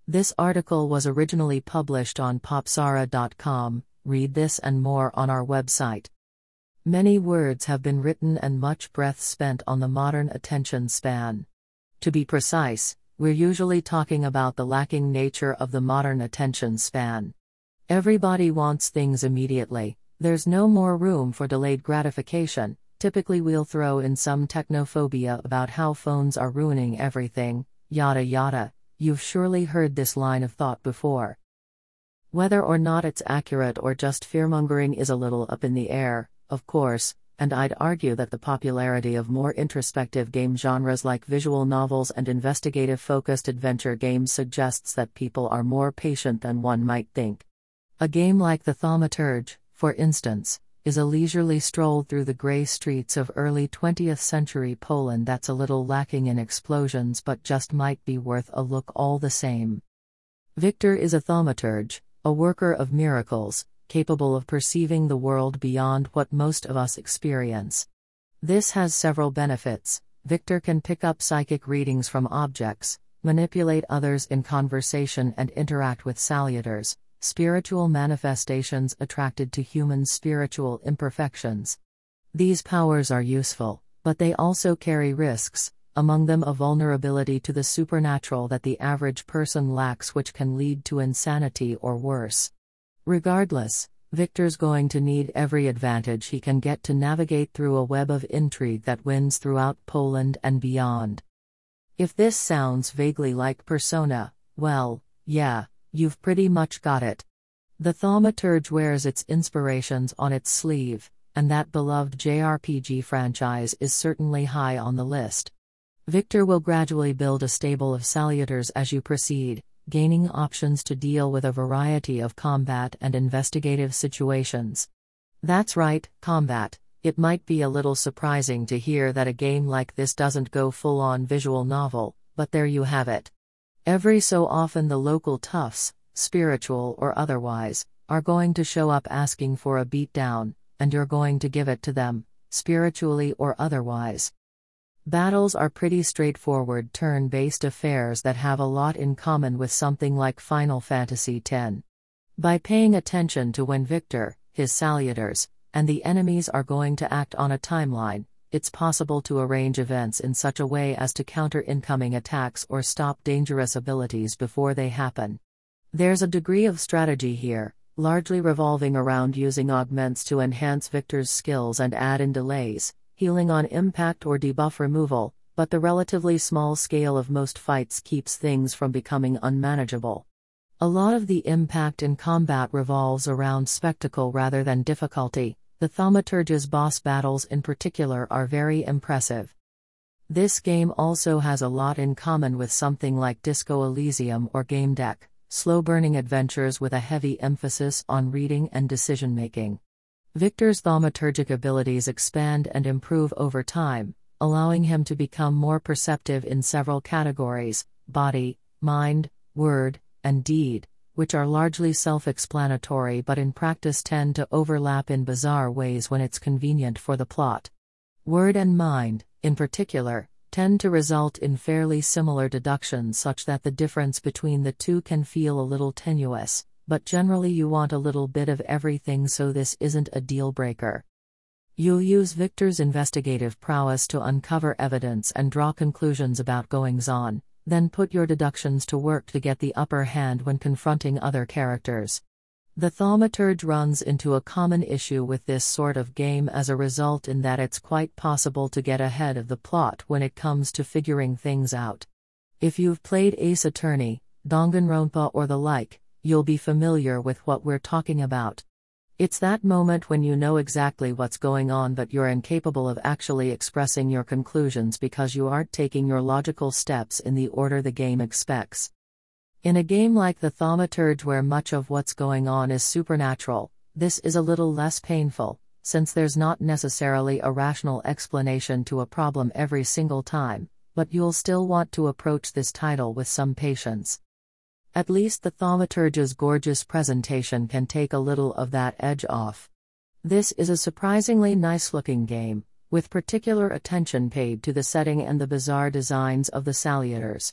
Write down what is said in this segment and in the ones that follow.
This article was originally published on Popzara.com. Read this and more on our website. Many words have been written and much breath spent on the modern attention span. To be precise, we're usually talking about the lacking nature of the modern attention span. Everybody wants things immediately, there's no more room for delayed gratification. Typically we'll throw in some technophobia about how phones are ruining everything, yada yada. You've surely heard this line of thought before. Whether or not it's accurate or just fearmongering is a little up in the air, of course, and I'd argue that the popularity of more introspective game genres like visual novels and investigative-focused adventure games suggests that people are more patient than one might think. A game like The Thaumaturge, for instance, is a leisurely stroll through the grey streets of early 20th century Poland that's a little lacking in explosions but just might be worth a look all the same. Victor is a thaumaturge, a worker of miracles, capable of perceiving the world beyond what most of us experience. This has several benefits. Victor can pick up psychic readings from objects, manipulate others in conversation and interact with salutors, spiritual manifestations attracted to human spiritual imperfections. These powers are useful, but they also carry risks, among them a vulnerability to the supernatural that the average person lacks, which can lead to insanity or worse. Regardless, Victor's going to need every advantage he can get to navigate through a web of intrigue that winds throughout Poland and beyond. If this sounds vaguely like Persona, well, yeah, you've pretty much got it. The Thaumaturge wears its inspirations on its sleeve, and that beloved JRPG franchise is certainly high on the list. Victor will gradually build a stable of salutors as you proceed, gaining options to deal with a variety of combat and investigative situations. That's right, combat. It might be a little surprising to hear that a game like this doesn't go full-on visual novel, but there you have it. Every so often the local toughs, spiritual or otherwise, are going to show up asking for a beatdown, and you're going to give it to them, spiritually or otherwise. Battles are pretty straightforward turn-based affairs that have a lot in common with something like Final Fantasy X. By paying attention to when Victor, his salutors, and the enemies are going to act on a timeline, it's possible to arrange events in such a way as to counter incoming attacks or stop dangerous abilities before they happen. There's a degree of strategy here, largely revolving around using augments to enhance Victor's skills and add in delays, healing on impact or debuff removal, but the relatively small scale of most fights keeps things from becoming unmanageable. A lot of the impact in combat revolves around spectacle rather than difficulty. The Thaumaturge's boss battles in particular are very impressive. This game also has a lot in common with something like Disco Elysium or Game Deck, slow-burning adventures with a heavy emphasis on reading and decision-making. Victor's thaumaturgic abilities expand and improve over time, allowing him to become more perceptive in several categories: body, mind, word, and deed, which are largely self-explanatory but in practice tend to overlap in bizarre ways when it's convenient for the plot. Word and mind, in particular, tend to result in fairly similar deductions such that the difference between the two can feel a little tenuous, but generally you want a little bit of everything, so this isn't a deal-breaker. You'll use Victor's investigative prowess to uncover evidence and draw conclusions about goings-on, then put your deductions to work to get the upper hand when confronting other characters. The Thaumaturge runs into a common issue with this sort of game as a result, in that it's quite possible to get ahead of the plot when it comes to figuring things out. If you've played Ace Attorney, Danganronpa or the like, you'll be familiar with what we're talking about. It's that moment when you know exactly what's going on but you're incapable of actually expressing your conclusions because you aren't taking your logical steps in the order the game expects. In a game like The Thaumaturge, where much of what's going on is supernatural, this is a little less painful, since there's not necessarily a rational explanation to a problem every single time, but you'll still want to approach this title with some patience. At least the Thaumaturge's gorgeous presentation can take a little of that edge off. This is a surprisingly nice-looking game, with particular attention paid to the setting and the bizarre designs of the salutors.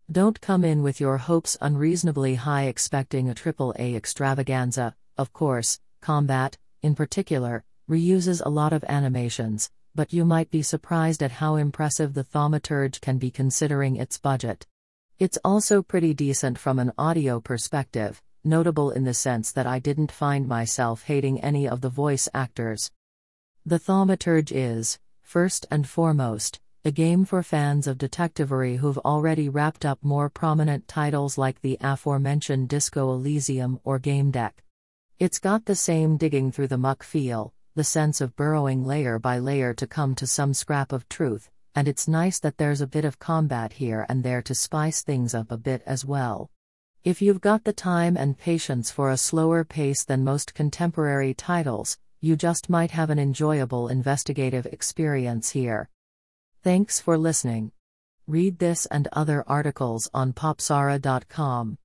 Don't come in with your hopes unreasonably high expecting a AAA extravaganza. Of course, Combat, in particular, reuses a lot of animations, but you might be surprised at how impressive the Thaumaturge can be considering its budget. It's also pretty decent from an audio perspective, notable in the sense that I didn't find myself hating any of the voice actors. The Thaumaturge is, first and foremost, a game for fans of detectivery who've already wrapped up more prominent titles like the aforementioned Disco Elysium or Game Deck. It's got the same digging through the muck feel, the sense of burrowing layer by layer to come to some scrap of truth, and it's nice that there's a bit of combat here and there to spice things up a bit as well. If you've got the time and patience for a slower pace than most contemporary titles, you just might have an enjoyable investigative experience here. Thanks for listening. Read this and other articles on popzara.com.